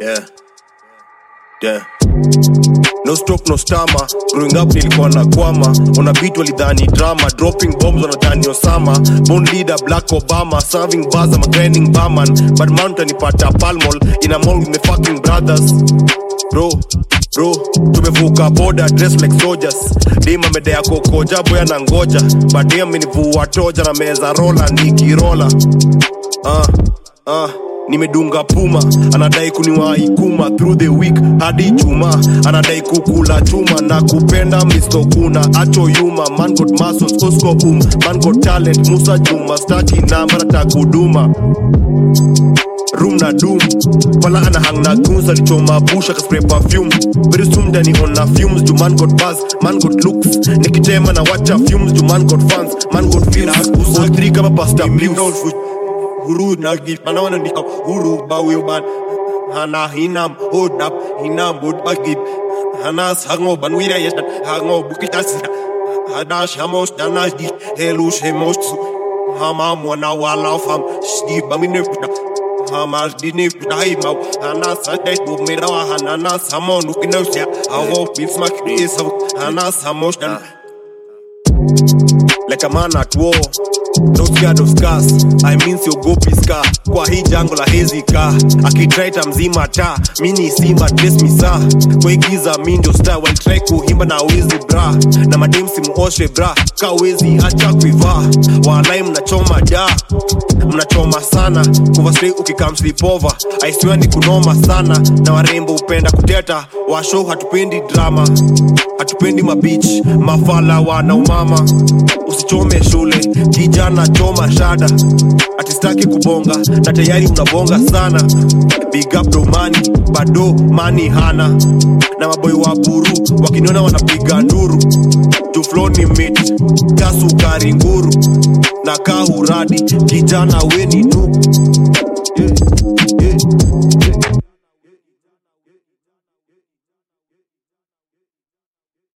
Yeah. No stroke, no stammer. Growing up nilikuwa na kwama. On a beat walidhani drama. Dropping bombs wanadhani Osama. Born leader Black Obama. Serving bars, I'm a grinding barman. But mountain nipata palmol. In a mall with my fucking brothers. Bro, tumevuka border dressed like soldiers. Dima medea kokoja boya na ngoja. Badia minivua toja na meza rola nikirola. Nimedunga puma, anadai kuniwahi kuma. Through the week, hadi juma. Anadai kukula chuma na kupenda misto kuna. Acho yuma, man got muscles, osko man got talent, Musa Juma. Staki namba nata kuduma. Room na doom, pala anahang na goons. Alichoma busha kaspray perfume. Very soon dani on na fumes. Ju man got buzz, man got looks. Nikitema na watcha fumes. Ju man got fans, man got feels. Usa 3 kama pasta blues. Huru nagit manawana nika huru bawi ban hana hinam hold up hinam bud bagit hanas hango banwira yestan hango bukitasi hada shamos danas di helus hemos hama mwana wala fam steve bamine puta hamas dini putai mau hanas ade bu merawa hanas hamon ukinosia hawo beef smack is hanas hamos dan like a man at war. No scared of scars, I mean siogopi ska. Kwa hii jango la hezi ka akitraita mzima ta. Mini simba dress misa. Kwa igiza mi ndio star. Walitrai kuhimba na wizi bra. Na madem simuoshe bra. Ka wezi acha kuivaa. Walai mnachoma da. Mnachoma sana. Kuva straight ukikam sleepover. I swear ni kunoma sana. Na warembo upenda kuteta. Washow hatupendi drama. Hatupendi mabitch. Mafala wana umama. Usichome shule, kijana choma shada. Atistaki kubonga, na tayari unabonga sana. Big up do money, bado money hana. Na maboy wa buru, wakiniona wanapiga nduru. Tu flow ni mid, kasukari nguru. Na kahuradi, kijana weni nu.